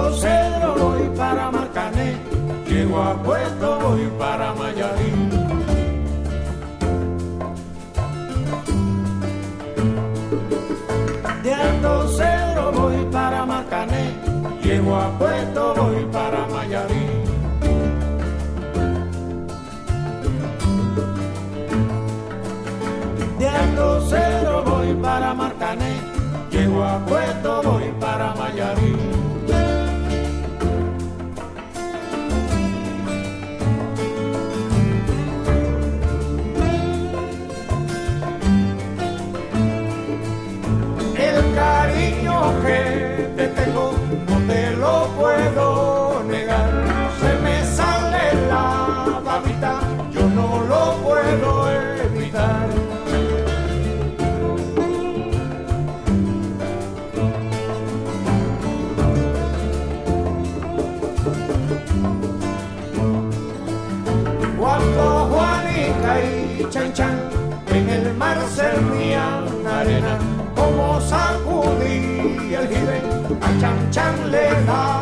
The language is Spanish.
Cero voy para Marcané, llego a Puerto, voy para Mayarín. De Alto Cero voy para Marcané, llego a Puerto, voy para Mayarín. De Alto Cero voy para Marcané, llego a Puerto, voy para Mayarín. El cariño que te tengo no te lo puedo negar. Se me sale la babita, yo no lo puedo evitar. Cuando Juanica y Chan Chan en el mar servían arena, como sacudí el jibe, a Chan Chan le da